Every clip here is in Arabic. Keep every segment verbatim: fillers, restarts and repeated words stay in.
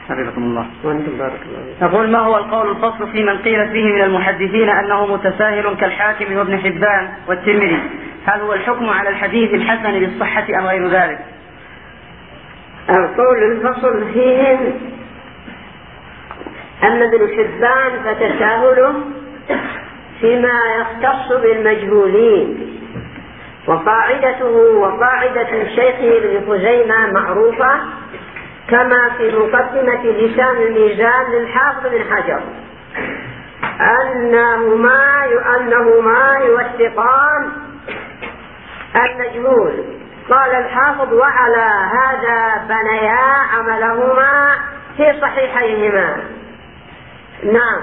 حفظكم الله. وانتم بارك الله. يقول: ما هو القول الفصل في من قيل فيه من المحدثين أنه متساهل كالحاكم وابن حبان والترمذي؟ هل هو الحكم على الحديث الحسن بالصحة أم غير ذلك؟ القول الفصل فيهم أما ابن حبان فتساهله فيما يختص بالمجهولين، وقاعدته وقاعدة شيخه ابن خزيمة معروفة كما في مقدمة لسان الميزان للحافظ بن حجر أنهما أنهما يوثقان المجهول. قال الحافظ: وعلى هذا بنيا عملهما في صحيحيهما. نعم.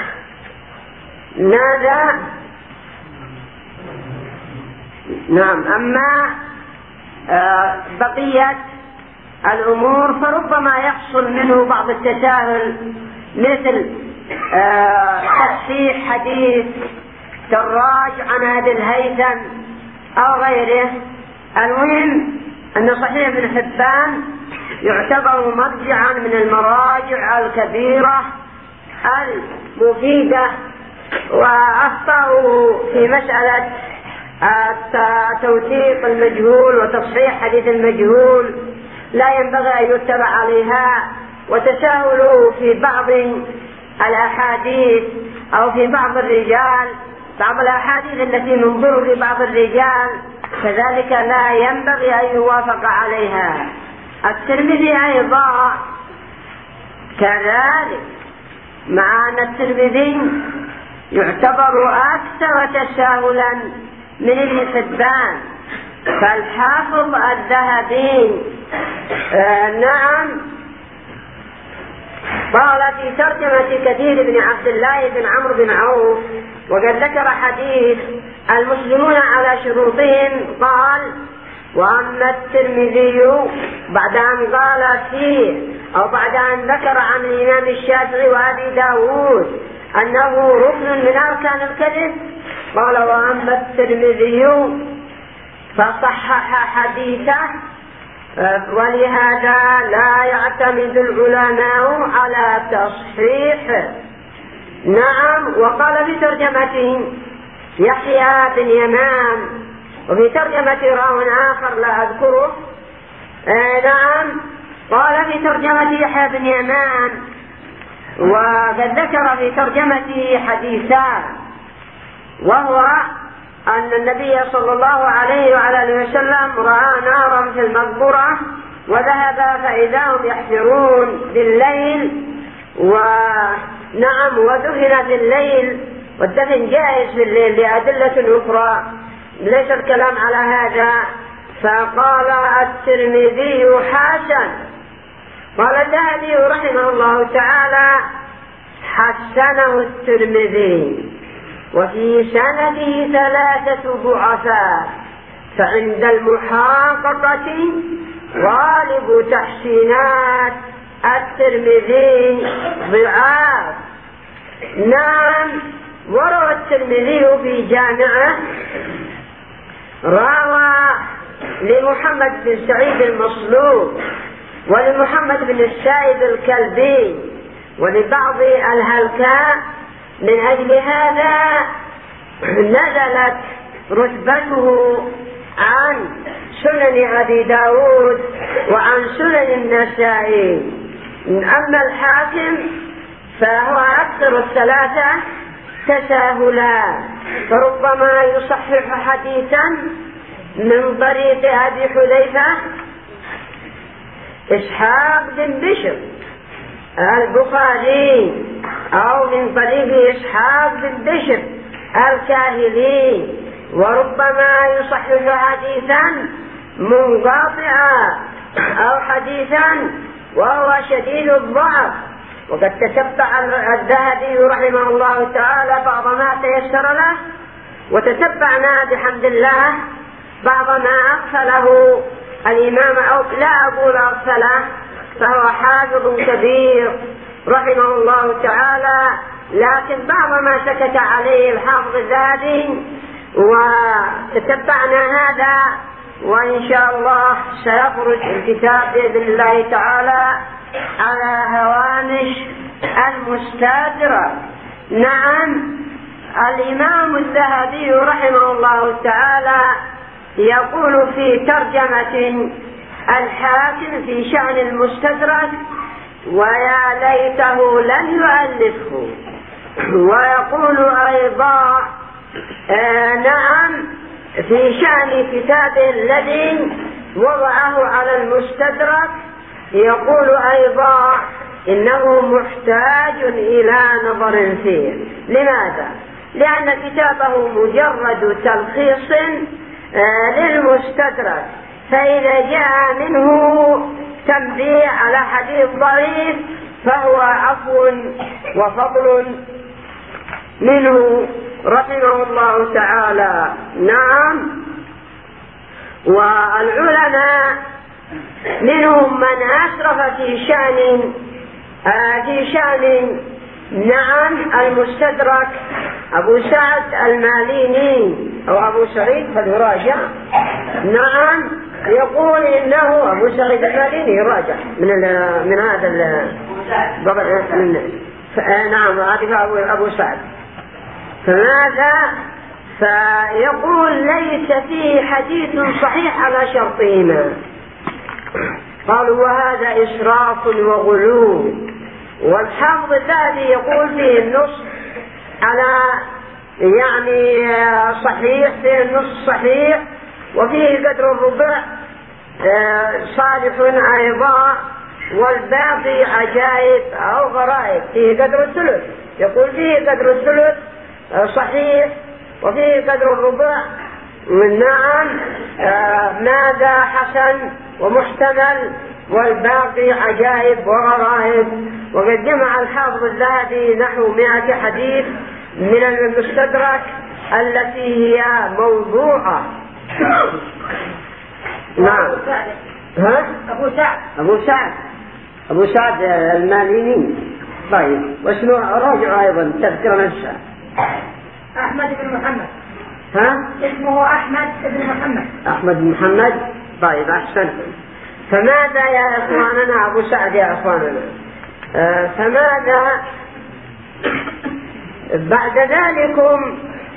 ماذا؟ نعم. أما آه بقية الأمور فربما يحصل منه بعض التساهل، مثل آه تصحيح حديث دراج عن أبي الهيثم أو غيره. المهم أن صحيح ابن حبان يعتبر مرجعا من المراجع الكبيرة المفيدة، وأخطأوا في مسألة توثيق المجهول وتصحيح حديث المجهول لا ينبغي أن يتبع عليها، وتساهلوا في بعض الأحاديث أو في بعض الرجال، بعض الأحاديث التي ننظر في بعض الرجال كذلك لا ينبغي أن يوافق عليها. الترمذي أيضا كذلك، مع أن الترمذي يعتبر أكثر تساهلا من ابن حبان، فالحافظ الذهبي آه نعم قال في ترجمة كثير بن عبد الله بن عمرو بن عوف، وقد ذكر حديث المسلمون على شروطهم، قال: وأما الترمذي بعد أن قال فيه أو بعد أن ذكر عن الإمام الشافعي وأبي داود أنه ركن من أركان الكذب، قال: وأما الترمذي فصحح حديثه، ولهذا لا يعتمد العلماء على تصحيحه. نعم. وقال في ترجمته يحيى بن يمان، وفي ترجمة راو آخر لا أذكره آه نعم قال في ترجمة يحيى بن يمان، وقد ذكر في ترجمته حديثان، وهو أن النبي صلى الله عليه وعلى آله وسلم رأى نارا في المقبرة وذهب فإذا هم يحفرون بالليل، ونعم ودفن في الليل، والدفن جائز في الليل لأدلة أخرى، ليس الكلام على هذا. فقال الترمذي حسن. قال الذهبي رحمه الله تعالى: حسنه الترمذي، وفي سنده ثلاثة ضعفاء، فعند المحققة غالب تحسينات الترمذي ضعاف. نعم. وروى الترمذي في جامعه روى لمحمد بن سعيد المصلوب ولمحمد بن السائب الكلبي ولبعض الهلكاء، من أجل هذا نزلت رتبته عن سنن أبي داود وعن سنن النسائي. أما الحاكم فهو أكثر الثلاثة تساهلا، فربما يصحح حديثا من طريق أبي حذيفة إسحاق بن بشر البخاري، أو من طريق إسحاق بن بشر الكاهلي، وربما يصحح حديثا منقطعا أو حديثا وهو شديد الضعف. وقد تتبع الذهبي رحمه الله تعالى بعض ما تيسر له، وتتبعنا بحمد الله بعض ما أغفله الإمام، أو لا أقول أغفله، فهو حافظ كبير رحمه الله تعالى، لكن بعض ما سكت عليه الحافظ الذهبي وتتبعنا هذا وإن شاء الله سيخرج الكتاب بإذن الله تعالى على هوامش المستدرك. نعم، الإمام الذهبي رحمه الله تعالى يقول في ترجمة الحاكم في شأن المستدرك: ويا ليته لم يؤلفه. ويقول أيضا آه نعم في شأن كتابه الذي وضعه على المستدرك، يقول أيضا إنه محتاج إلى نظر فيه. لماذا؟ لأن كتابه مجرد تلخيص آه للمستدرك، فإذا جاء منه تنبيه على حديث ضعيف فهو عفو وفضل منه رحمه الله تعالى. نعم، والعلماء منهم من أسرف في شأن آه في شأن نعم المستدرك. أبو سعد الماليني أو أبو سعيد فليراجع. نعم، يقول إنه أبو سعيد الماليني يراجع من من هذا من نعم هذا أبو أبو سعد. فماذا؟ فيقول ليس فيه حديث صحيح على شرطهما. قالوا وهذا إسراف وغلو. والحافظ الذهبي يقول فيه النص على يعني صحيح، فيه النص صحيح وفيه قدر الربع صالح أيضا، والباقي عجائب أو غرائب، فيه قدر الثلث. يقول فيه قدر الثلث صحيح وفيه قدر الربع نعم ماذا حسن ومحتمل، والباقي عجائب وغرائب. وقد جمع الحافظ الذهبي نحو مئة حديث من المستدرك التي هي موضوعة. نعم. ها؟ أبو سعد أبو سعد أبو سعد الماليني. طيب، واسمه راجع أيضا تذكر نفسه. أحمد بن محمد. ها؟ اسمه أحمد بن محمد. أحمد بن محمد. طيب، أحسنتم. فماذا يا إخواننا أبو سعد يا إخواننا آه فماذا بعد ذلكم؟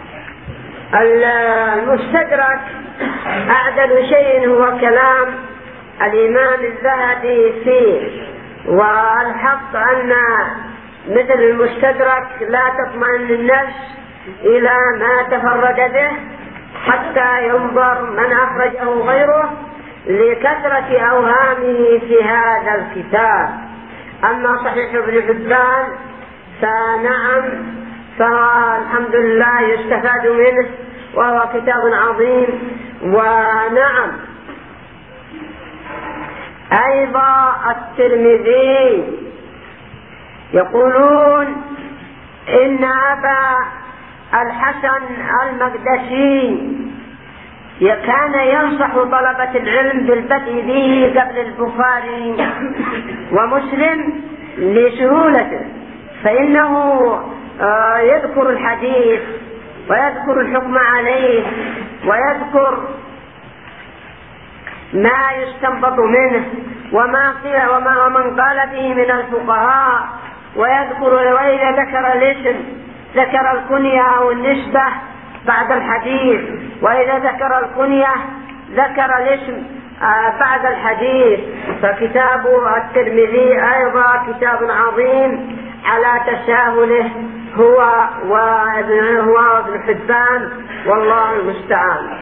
المستدرك أعدل شيء هو كلام الإمام الذهبي فيه. والحق أن مثل المستدرك لا تطمئن النفس إلى ما تفرد به حتى ينظر من أخرجه غيره لكثرة أوهامه في هذا الكتاب. أما صحيح ابن حبان فنعم، فالحمد لله يستفاد منه وهو كتاب عظيم. ونعم أيضا الترمذي يقولون إن أبا الحسن المقدسي كان ينصح طلبة العلم بالبدء به قبل البخاري ومسلم لسهولته، فإنه يذكر الحديث ويذكر الحكم عليه ويذكر ما يستنبط منه وما قيل وما من قال به من الفقهاء، ويذكر وإذا ذكر الاسم ذكر الكنية أو النسبة بعد الحديث، وإذا ذكر الكنية ذكر الاسم بعد الحديث. فكتاب الترمذي أيضا كتاب عظيم على تساهله هو وابن حبان، والله المستعان.